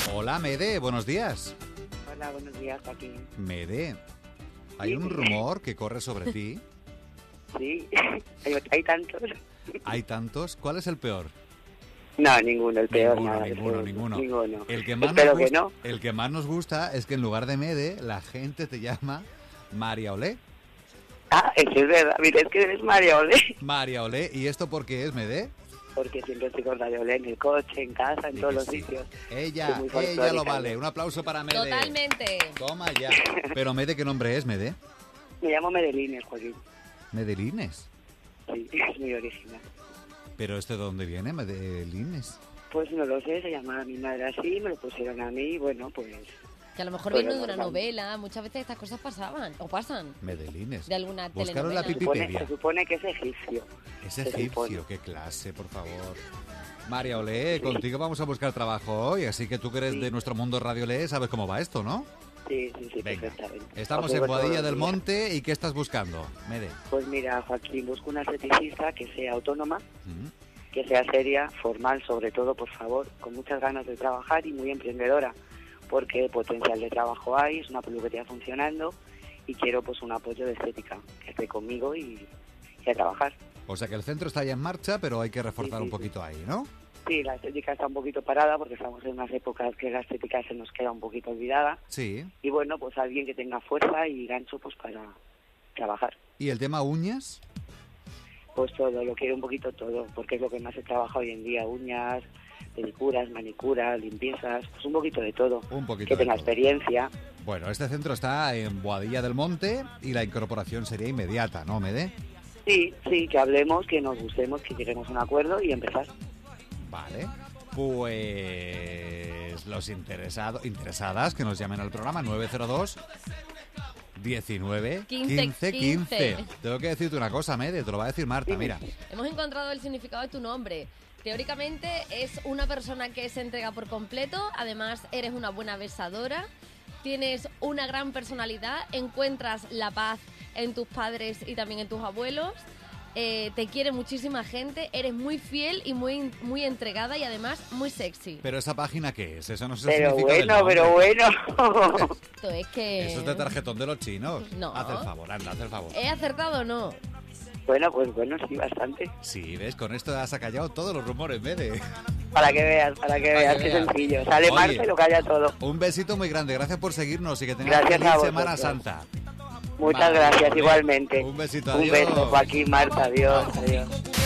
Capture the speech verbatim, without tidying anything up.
Hola, Mede, buenos días. Hola, buenos días, Joaquín. Mede, hay Sí. un rumor que corre sobre ti. Sí, hay, hay tantos. Hay tantos. ¿Cuál es el peor? No, ninguno, el peor. Ninguno, nada, ninguno, el- ninguno. ninguno. El que más Espero nos que gusta, no. el que más nos gusta es que en lugar de Mede, la gente te llama María Olé. Ah, eso es verdad. Mira, es que eres María Olé. María Olé, ¿y esto por qué es, Mede? Porque siempre estoy con María Olé en el coche, en casa, en Di todos que los sí. sitios. Ella, Soy muy ella lo folclórica, vale. yo. Un aplauso para Mede. Totalmente. Toma ya. Pero Mede, ¿qué nombre es, Mede? Me llamo Medelines, Joaquín. Medelines. Sí, es muy original. ¿Pero este de dónde viene, Medelines? Pues no lo sé, se llamaba mi madre así, me lo pusieron a mí y bueno, pues... Que a lo mejor Pues viene lo de una normal. novela. Muchas veces estas cosas pasaban o pasan. Medelines. De alguna Buscaron la telenovela. Se supone, Pipipedia. se supone que es egipcio. Es se supone. egipcio, qué clase, por favor. María Olé, contigo vamos a buscar trabajo hoy, así que tú que eres Sí. de nuestro mundo Radio Olé, sabes cómo va esto, ¿no? Sí, sí, sí, Venga, perfectamente. estamos Os en oigo todos Boadilla los del días. Monte y ¿qué estás buscando, Mede? Pues mira, Joaquín, busco una esteticista que sea autónoma, Mm. que sea seria, formal sobre todo, por favor, con muchas ganas de trabajar y muy emprendedora, porque potencial de trabajo hay, es una peluquería funcionando y quiero pues un apoyo de estética, que esté conmigo y, y a trabajar. O sea que el centro está ya en marcha, pero hay que reforzar Sí, sí, un sí. poquito ahí, ¿no? Sí, la estética está un poquito parada porque estamos en unas épocas que la estética se nos queda un poquito olvidada Sí. y bueno, pues alguien que tenga fuerza y gancho pues para trabajar. ¿Y el tema uñas? Pues todo, lo quiero un poquito todo, porque es lo que más se trabaja hoy en día, uñas, pedicuras, manicuras, limpiezas, pues un poquito de todo. Un poquito Que de tenga todo. experiencia. Bueno, este centro está en Boadilla del Monte y la incorporación sería inmediata, ¿no, Mede? Sí, sí, que hablemos, que nos gustemos, que lleguemos a un acuerdo y empezar. Vale. Pues los interesados, interesadas que nos llamen al programa nueve cero dos diecinueve quince quince. Tengo que decirte una cosa, Mede, te lo va a decir Marta, Dime. mira. Hemos encontrado el significado de tu nombre. Teóricamente es una persona que se entrega por completo. Además, eres una buena besadora. Tienes una gran personalidad. Encuentras la paz en tus padres y también en tus abuelos. Eh, te quiere muchísima gente. Eres muy fiel y muy, muy entregada y además muy sexy. Pero esa página, ¿qué es? Eso no es el Pero significado del bueno, nombre. pero bueno. Esto es que... Eso es de tarjetón de los chinos. No. Haz el favor, anda, haz el favor. ¿He acertado o no? Bueno, pues bueno, sí, bastante. Sí, ¿ves? Con esto has acallado todos los rumores, Mede. Para que veas, para que Para veas, que qué veas. sencillo. Sale Oye. Marta y lo calla todo. Un besito muy grande, gracias por seguirnos y que tengas Gracias feliz a Semana vosotros. Santa. Muchas Vale, gracias, vale. igualmente. Un besito, Un adiós. beso, Joaquín, Marta, adiós, adiós.